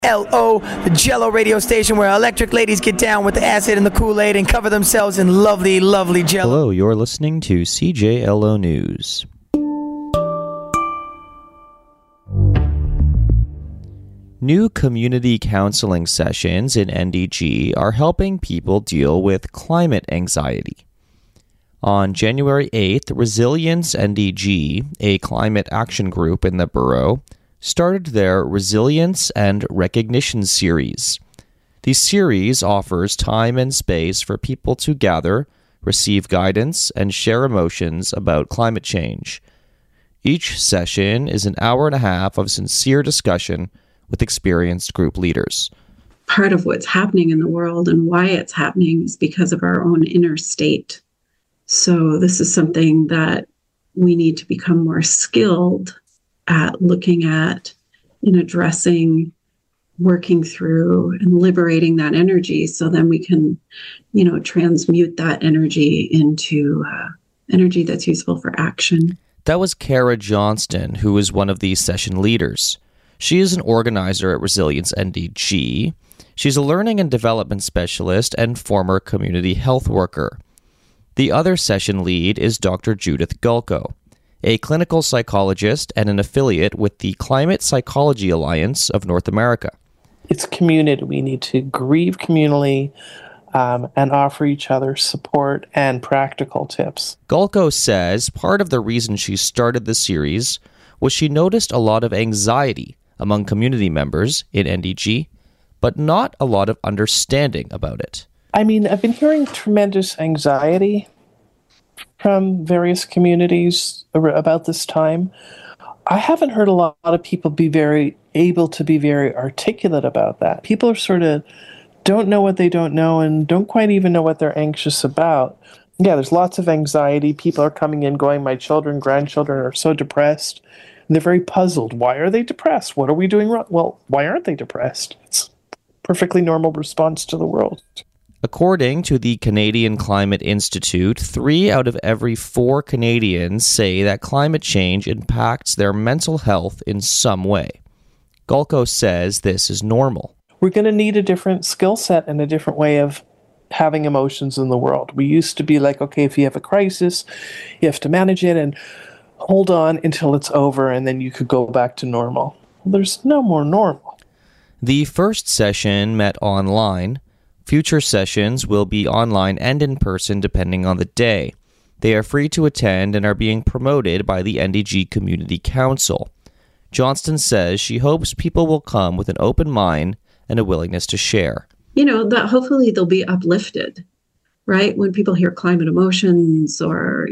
LO, the Jello radio station where electric ladies get down with the acid and the Kool-Aid and cover themselves in lovely, lovely Jello. Hello, you're listening to CJLO News. New community counseling sessions in NDG are helping people deal with climate anxiety. On January 8th, Resilience NDG, a climate action group in the borough, started their Resilience and Recognition series. The series offers time and space for people to gather, receive guidance, and share emotions about climate change. Each session is an hour and a half of sincere discussion with experienced group leaders. Part of what's happening in the world and why it's happening is because of our own inner state. So this is something that we need to become more skilled at looking at in addressing, working through, and liberating that energy so then we can, transmute that energy into energy that's useful for action. That was Kara Johnston, who is one of the session leaders. She is an organizer at Resilience NDG. She's a learning and development specialist and former community health worker. The other session lead is Dr. Judith Gulko, a clinical psychologist and an affiliate with the Climate Psychology Alliance of North America. It's community. We need to grieve communally and offer each other support and practical tips. Gulko says part of the reason she started the series was she noticed a lot of anxiety among community members in NDG, but not a lot of understanding about it. I mean, I've been hearing tremendous anxiety from various communities about this time. I haven't heard a lot of people be very able to be very articulate about that. People are sort of don't know what they don't know and don't quite even know what they're anxious about. Yeah, there's lots of anxiety. People are coming in going, my children, grandchildren are so depressed. And they're very puzzled. Why are they depressed? What are we doing wrong? Well, why aren't they depressed? It's a perfectly normal response to the world. According to the Canadian Climate Institute, 3 out of every 4 Canadians say that climate change impacts their mental health in some way. Gulko says this is normal. We're going to need a different skill set and a different way of having emotions in the world. We used to be like, okay, if you have a crisis, you have to manage it and hold on until it's over and then you could go back to normal. Well, there's no more normal. The first session met online. Future sessions will be online and in person depending on the day. They are free to attend and are being promoted by the NDG Community Council. Johnston says she hopes people will come with an open mind and a willingness to share. That hopefully they'll be uplifted, right? When people hear climate emotions or,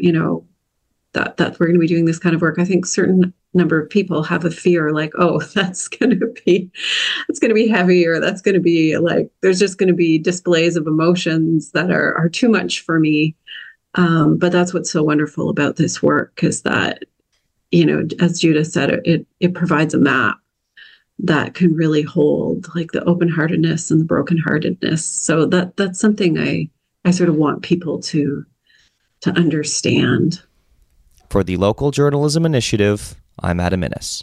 that we're going to be doing this kind of work, I think certain number of people have a fear like, oh, that's going to be heavy, or that's going to be like, there's just going to be displays of emotions that are too much for me. But that's what's so wonderful about this work is that, as Judith said, it provides a map that can really hold like the open-heartedness and the broken-heartedness. So that's something I sort of want people to understand. For the Local Journalism Initiative, I'm Adam Innes.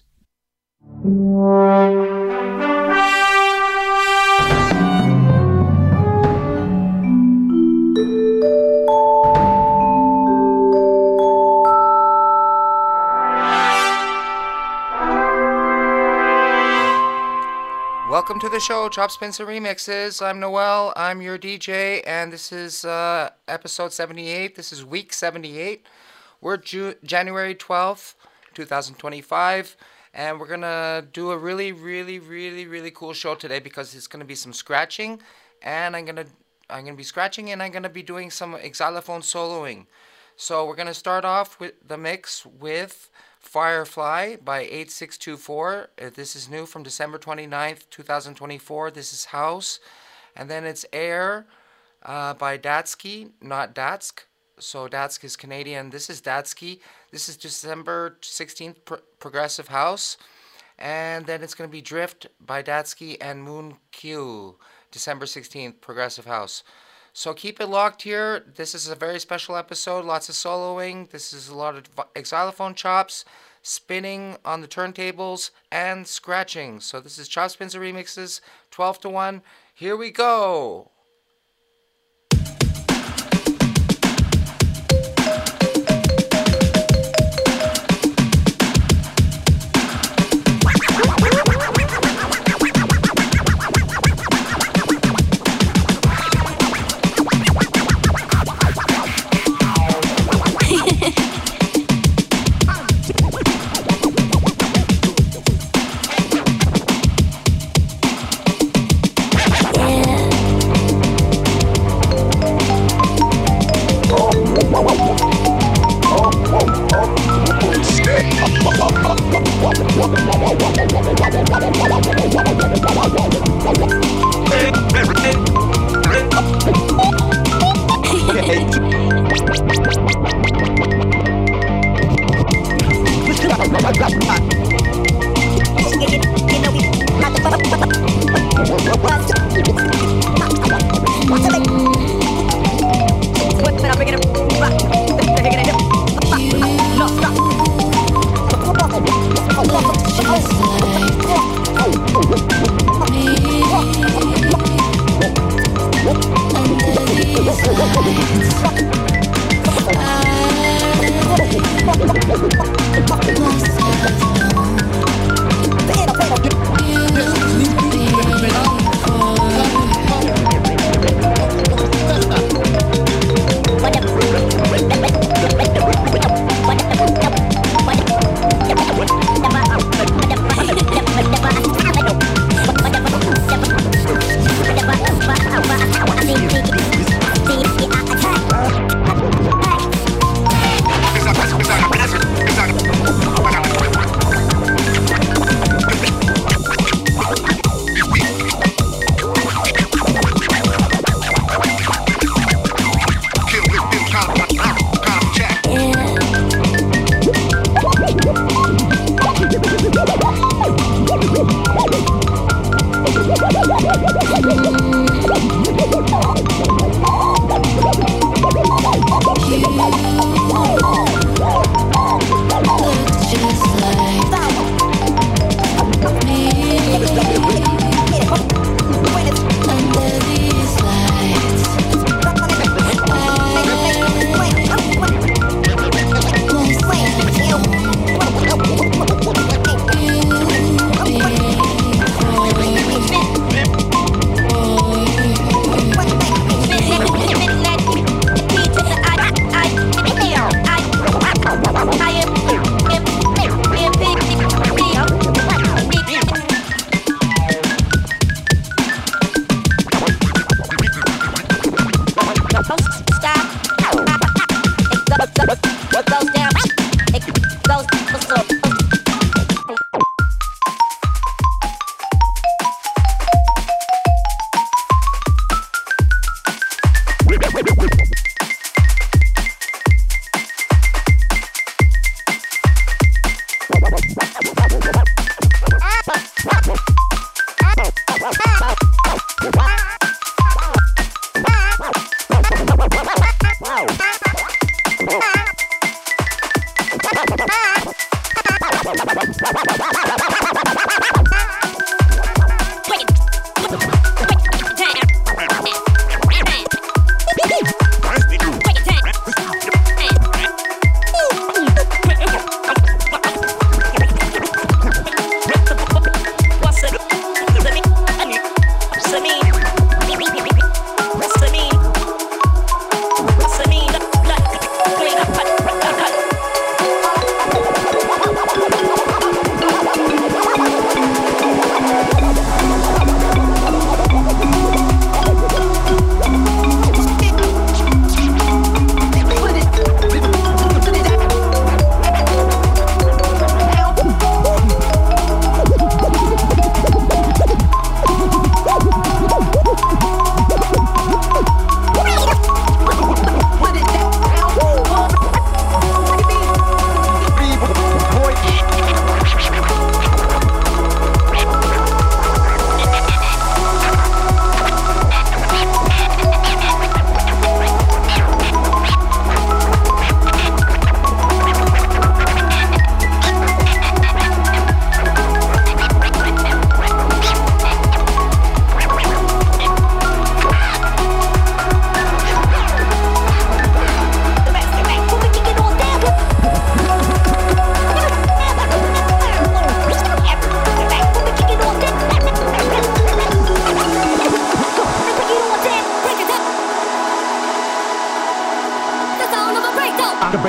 Welcome to the show, Chop Spins and Remixes. I'm Noel, I'm your DJ, and this is episode 78. This is week 78. We're January 12th, 2025, and we're going to do a really, really, really, really cool show today because it's going to be some scratching, and I'm going to be scratching, and I'm going to be doing some xylophone soloing. So we're going to start off with the mix with Firefly by 8624. This is new from December 29th, 2024. This is House. And then it's Air by Datsky, not Datsk. So Datsk is Canadian. This is Datsky. This is December 16th, Progressive House. And then it's going to be Drift by Datsky and Moon Q, December 16th, Progressive House. So keep it locked here. This is a very special episode. Lots of soloing. This is a lot of xylophone chops. spinning on the turntables, and scratching. So this is Chop Spencer Remixes, 12 to 1. Here we go.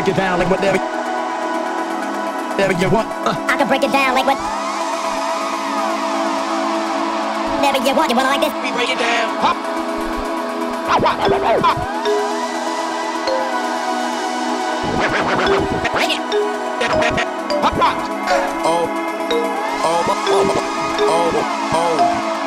break it down like whatever you want. I can break it down like what. Whatever you want. You wanna like this? We break it down. Hop. Bring it. Hop, hop. Oh, oh, oh, oh, oh,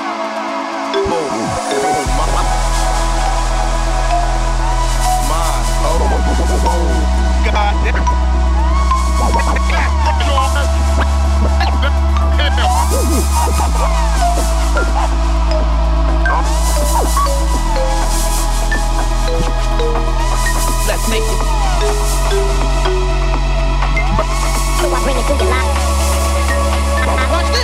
Let's make it. So I bring it to your life. Watch this.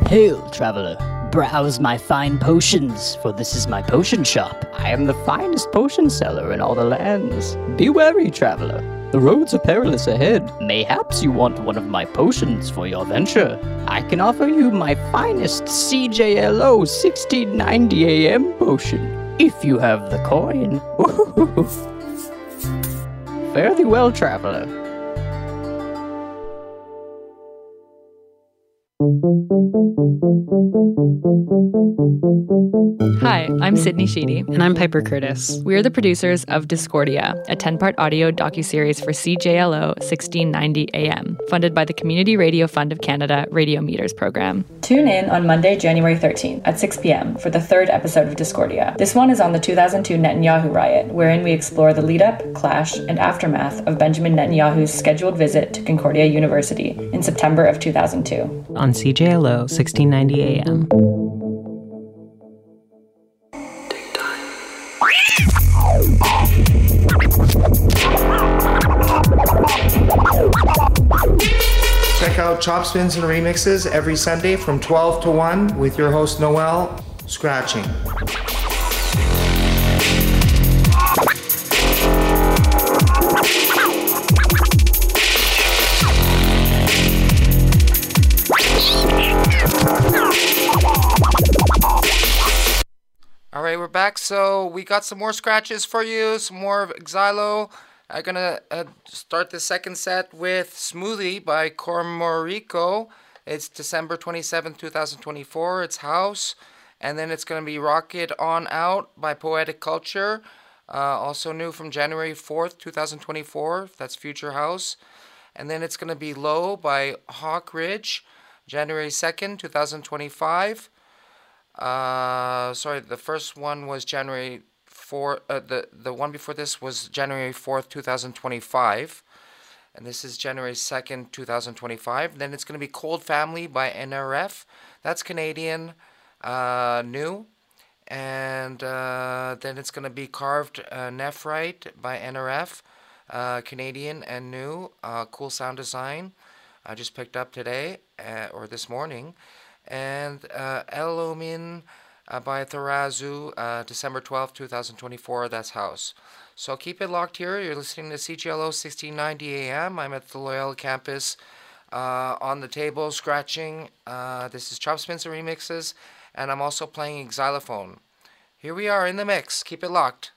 Hail, traveler. Browse my fine potions, for this is my potion shop. I am the finest potion seller in all the lands. Be wary, traveler. The roads are perilous ahead. Mayhaps you want one of my potions for your venture. I can offer you my finest CJLO 1690 AM potion, if you have the coin. Fare thee well, traveler. Hi, I'm Sydney Sheedy. And I'm Piper Curtis. We are the producers of Discordia, a 10-part audio docuseries for CJLO 1690 AM, funded by the Community Radio Fund of Canada Radio Meters program. Tune in on Monday, January 13th at 6 p.m. for the third episode of Discordia. This one is on the 2002 Netanyahu riot, wherein we explore the lead-up, clash, and aftermath of Benjamin Netanyahu's scheduled visit to Concordia University in September of 2002. On CJLO 1690 AM. Check out Chop Spins and Remixes every Sunday from 12 to 1 with your host Noel scratching. All right, we're back. So we got some more scratches for you, some more of Xylo. I'm gonna start the second set with Smoothie by Cormorico. It's December 27th, 2024. It's House. And then it's gonna be Rocket On Out by Poetic Culture. Also new from January 4th, 2024. That's Future House. And then it's gonna be Low by Hawk Ridge, January 2nd, 2025. Sorry, the first one was January 4th. The one before this was January 4th, 2025. And this is January 2nd, 2025. Then it's going to be Cold Family by NRF. That's Canadian, new. And then it's going to be Carved Nephrite by NRF, Canadian and new. Cool sound design. I just picked up today, or this morning. And Elomin by Tharazu, December 12th, 2024. That's House. So keep it locked here. You're listening to CGLO 1690 AM. I'm at the Loyola campus on the table scratching. This is Chop Spins and Remixes. And I'm also playing xylophone. Here we are in the mix. Keep it locked.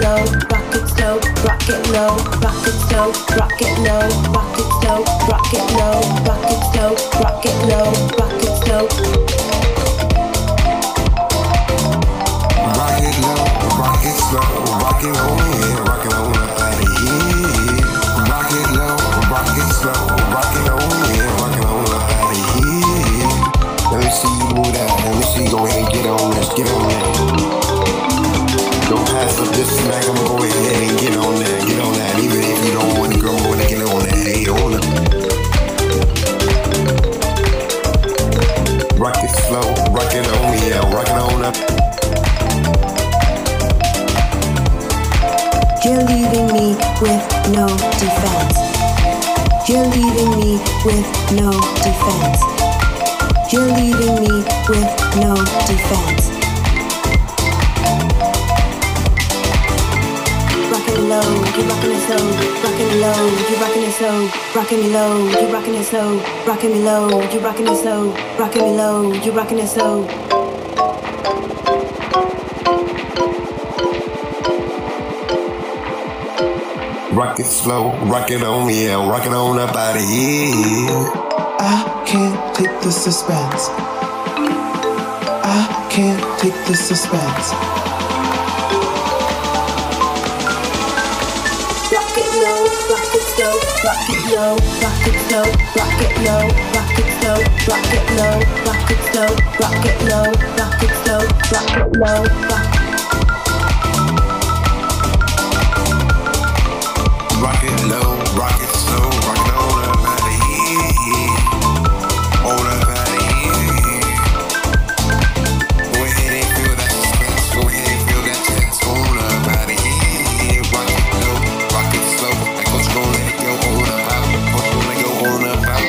low, rock it slow, rock it low, rock it slow, rock it low, rock it slow, rock it low, rock it slow, rock it low, rock it slow. Rock it low, rock it slow, rock it on here, rock it on up out of here. Rock it low, rock it slow, rock it on here, rock it on up out of here. Let me see you move that, let me see you go ahead and get on this, get on that. Don't pass up this smack, I'm gonna go ahead and get on that, get on that. Even if you don't want to go, I'm gonna get on that, hey, on it. Rock it slow, rock it on me, yeah, rock it on up. You're leaving me with no defense. You're leaving me with no defense. You're leaving me with no defense. Rockin' low, you're rockin' it slow. Rockin' low, you're rockin' it slow. Rockin' me low, you're rockin' it slow. Rockin' me low, you're rockin' it slow. Rockin' me low, you're rockin' it slow. Rock it slow, rock it on me, yeah, rock it on up out of here. I can't take the suspense. I can't take the suspense. Rock it low, rock it slow, rock it low, rock it slow, rock it low, rock it slow, rock it low, rock it slow, rock it low, rock it slow, rock it low, rock it. Rock it low, rock it slow, rock it on up out of here. On up out of here. Go ahead and feel that suspense, go ahead and feel that tense. On up out of here. Rock it low, rock it slow. Like what's gonna let it go on up out? What's gonna go on up out?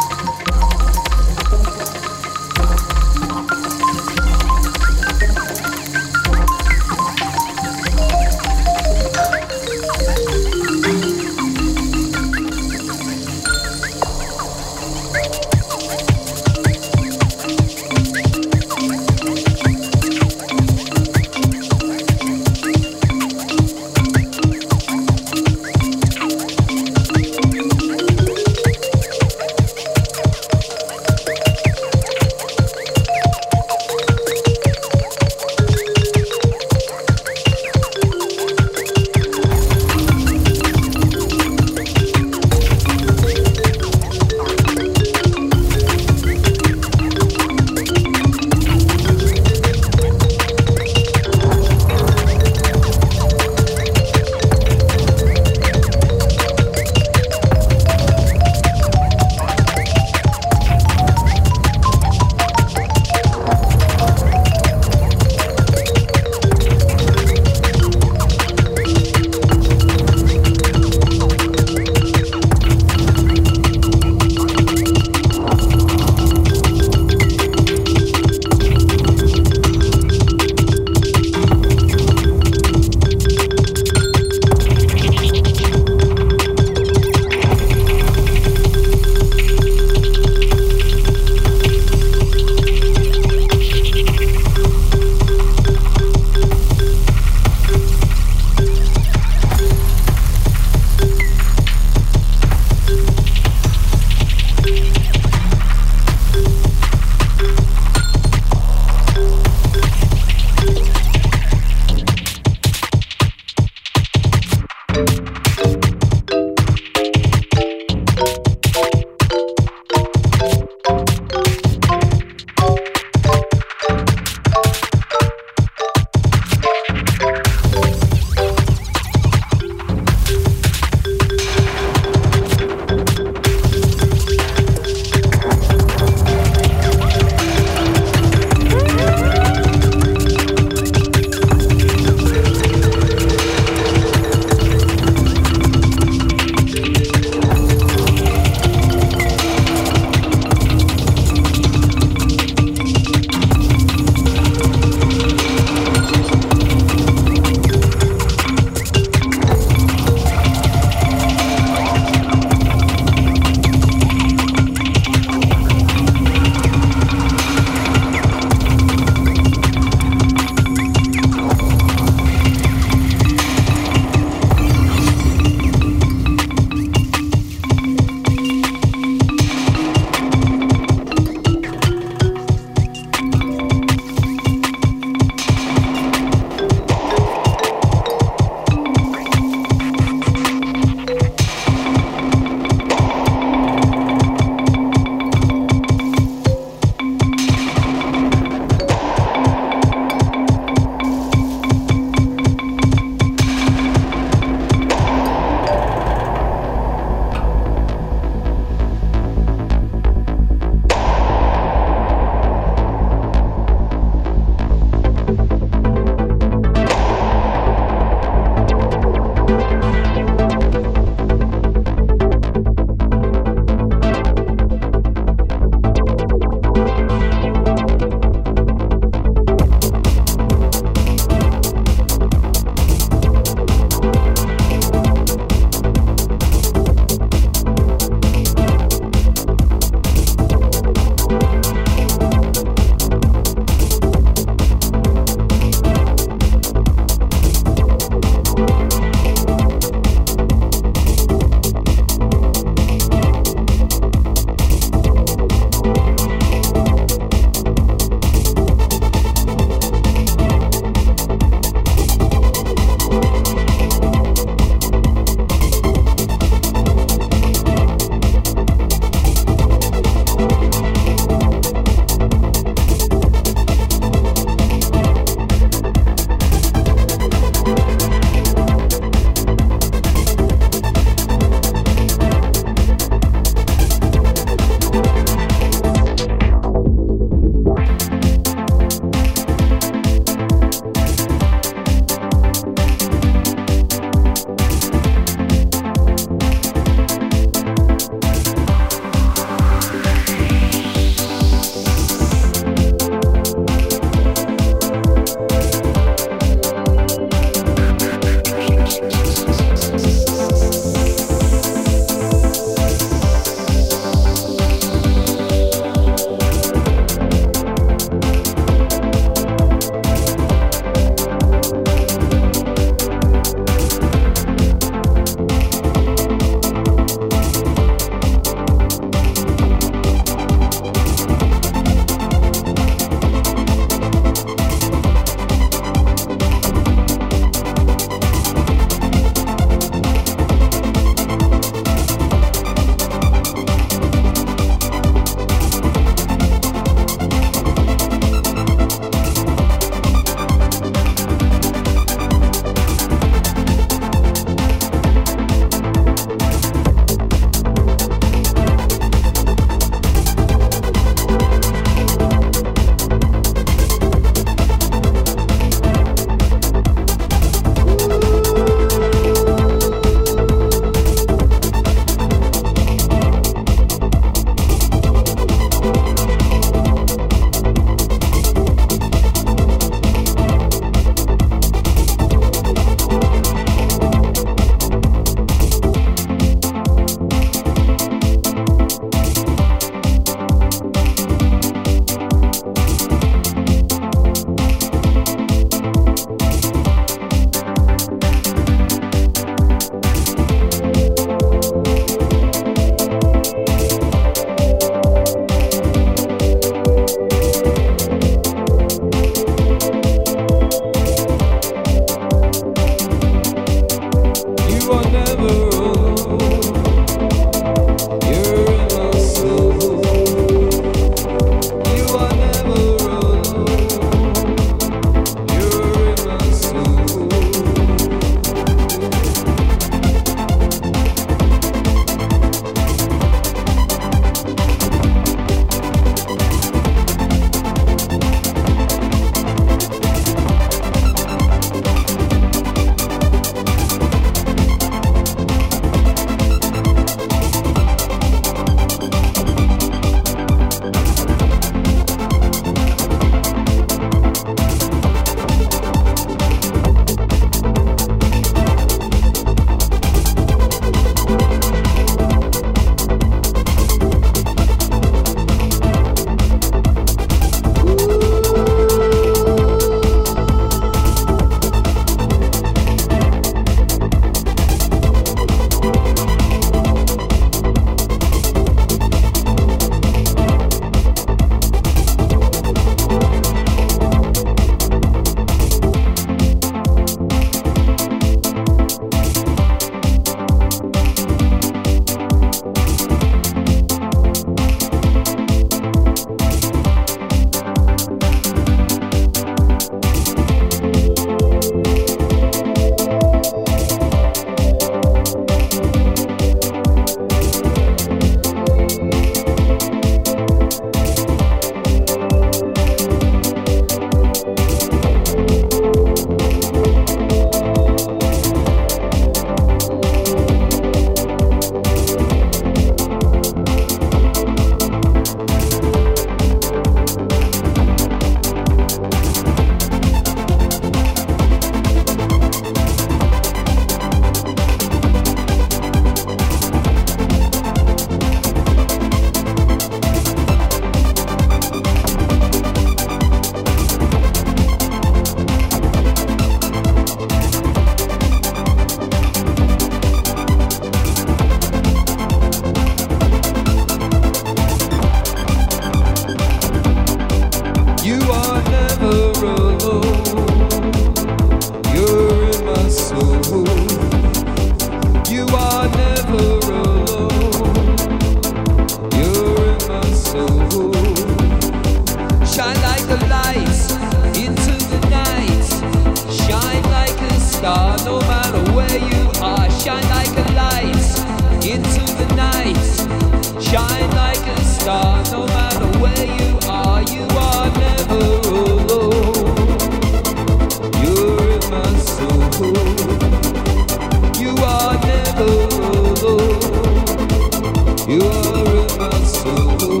You are never alone. You're in my soul. You are never alone. You're in my soul. Shine like a light into the night. Shine like a star no matter where you are. Shine like a light into the night. Shine like a star no matter where you are. You are never alone. You're in my soul. You are never alone. You are in my soul.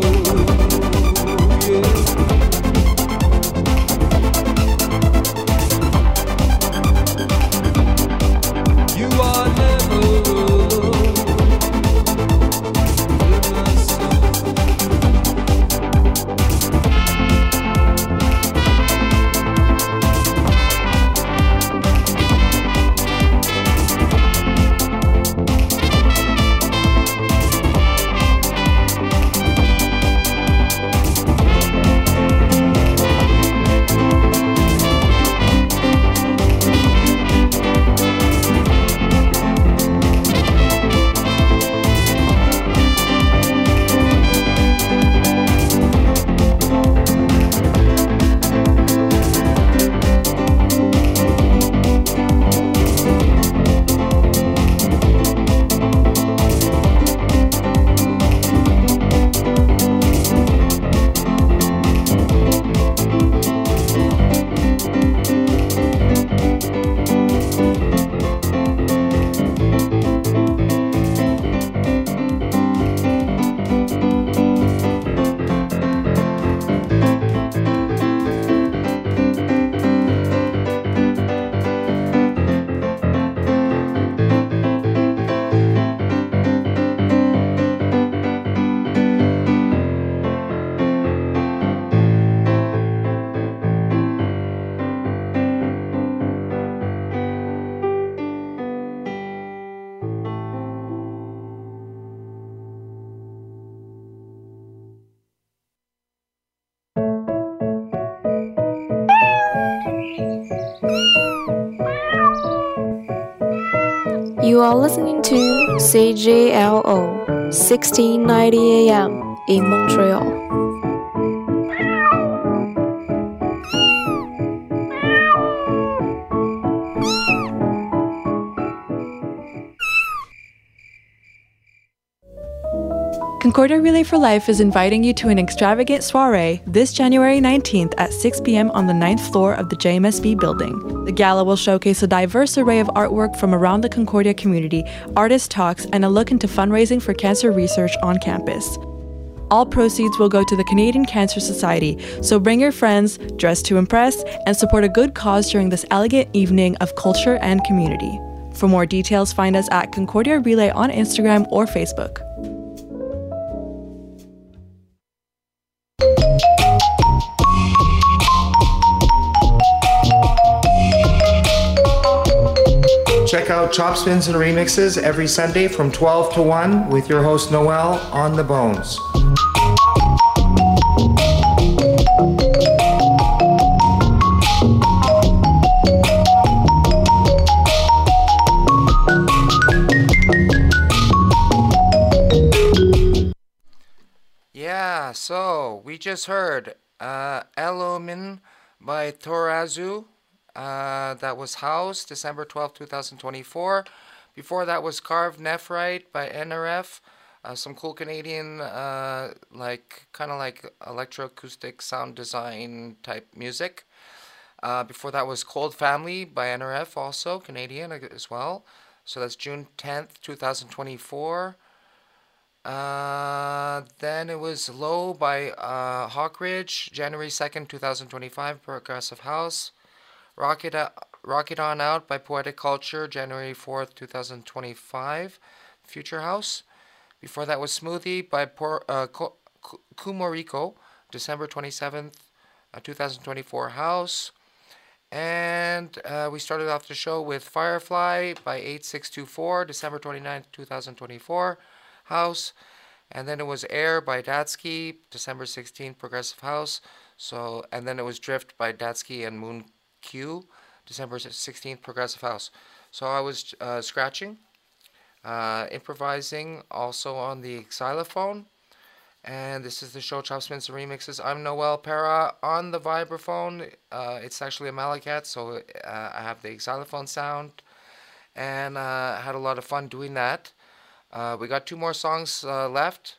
Yeah. You are never alone. In my soul. You are listening to CJLO 1690 AM in Montreal. Concordia Relay for Life is inviting you to an extravagant soiree this January 19th at 6 p.m. on the 9th floor of the JMSB building. The gala will showcase a diverse array of artwork from around the Concordia community, artist talks, and a look into fundraising for cancer research on campus. All proceeds will go to the Canadian Cancer Society, so bring your friends, dress to impress, and support a good cause during this elegant evening of culture and community. For more details, find us at Concordia Relay on Instagram or Facebook. Check out Chop Spins and Remixes every Sunday from 12 to 1 with your host Noel on the Bones. Yeah, so we just heard Elomin by Torazu. That was House, December 12, 2024. Before that was Carved Nephrite by NRF. Some cool Canadian, kind of like electroacoustic sound design type music. Before that was Cold Family by NRF, also Canadian as well. So that's June 10th, 2024. Then it was Low by Hawkridge, January 2nd, 2025, Progressive House. Rock It On Out by Poetic Culture, January 4th, 2025, Future House. Before that was Smoothie by Kumoriko, December 27th, 2024, House. And we started off the show with Firefly by 8624, December 29th, 2024, House. And then it was Air by Datsky, December 16th, Progressive House. And then it was Drift by Datsky and Moon Q, December 16th, Progressive House. So I was scratching, improvising also on the xylophone. And this is the show Chop Spins and Remixes. I'm Noel Para on the vibraphone. It's actually a Malacat, so I have the xylophone sound. And I had a lot of fun doing that. We got 2 more songs left.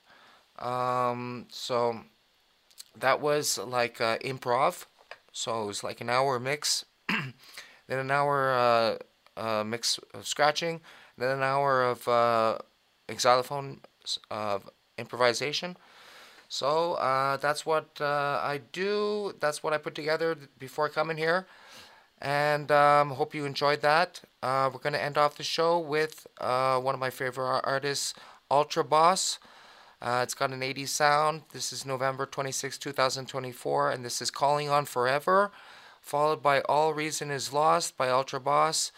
So that was like improv. So it was like an hour mix. Then an hour mix of scratching. Then an hour of xylophone improvisation. So that's what I do. That's what I put together before coming here. And hope you enjoyed that. We're going to end off the show with one of my favorite artists, Ultra Boss. It's got an 80s sound. This is November 26, 2024. And this is Calling On Forever, followed by All Reason Is Lost by Ultra Boss.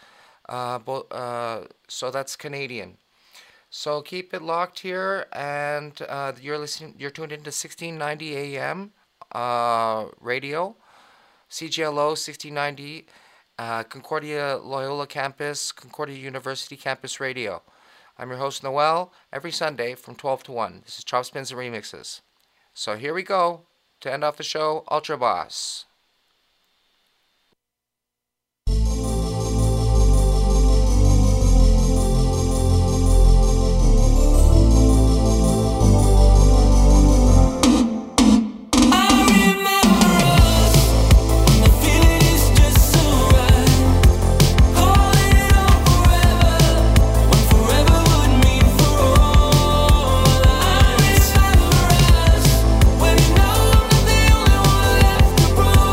So that's Canadian. So keep it locked here, and you're tuned into 1690 AM radio, CJLO 1690, Concordia Loyola Campus, Concordia University Campus Radio. I'm your host Noel, every Sunday from 12 to 1. This is Chop Spins and Remixes. So here we go to end off the show, Ultra Boss. When you know I'm not the only one left to prove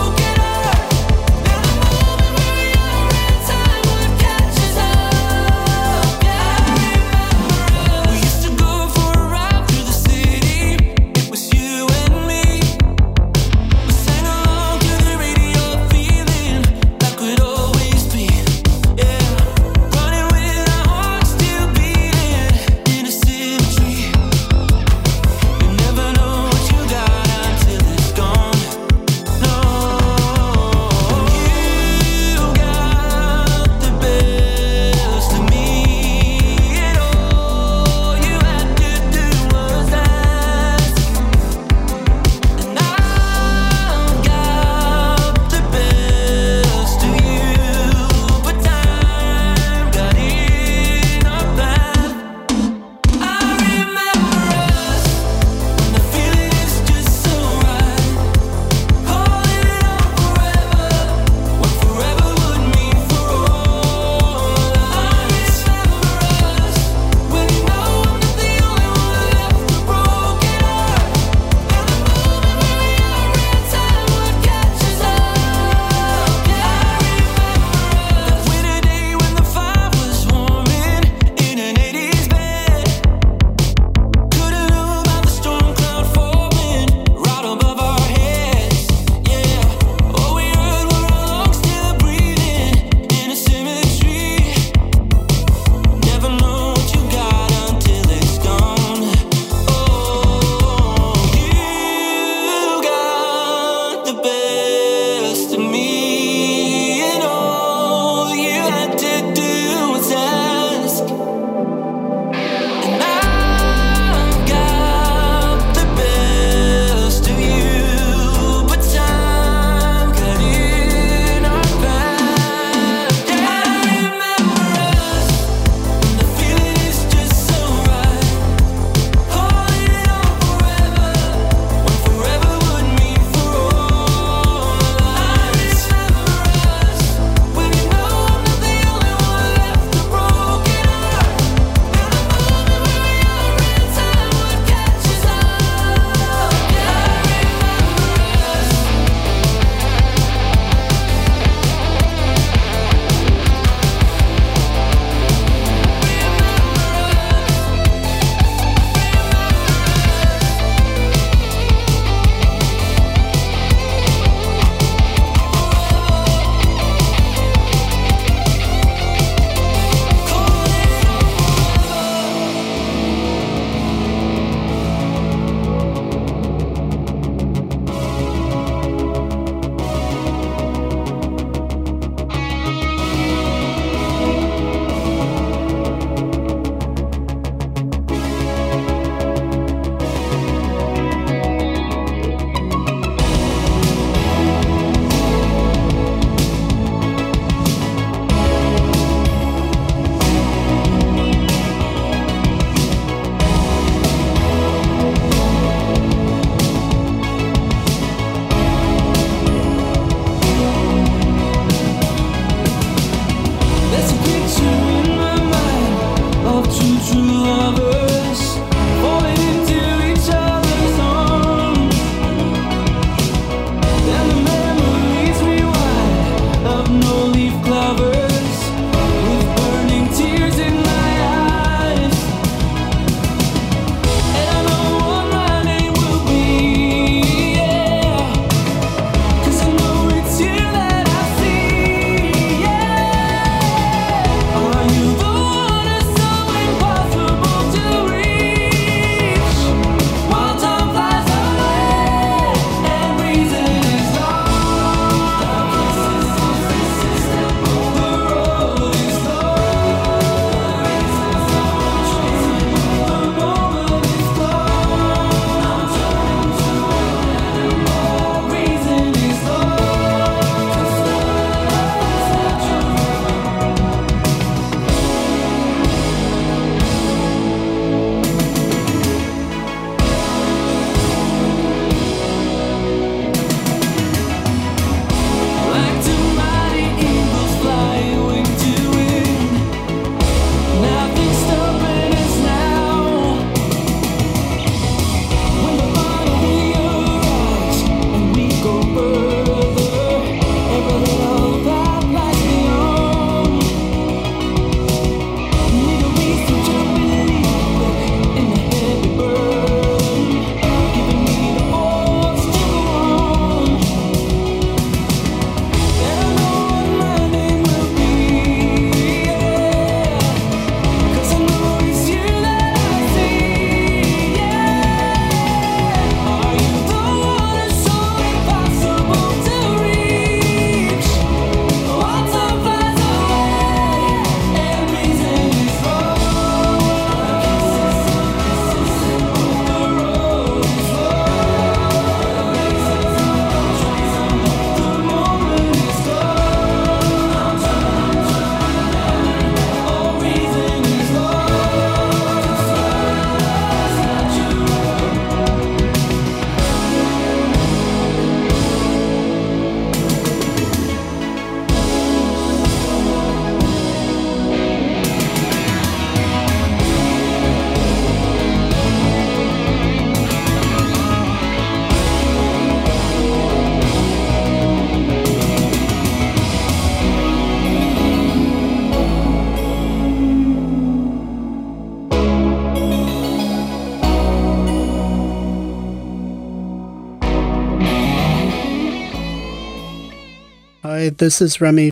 Hi, this is Remy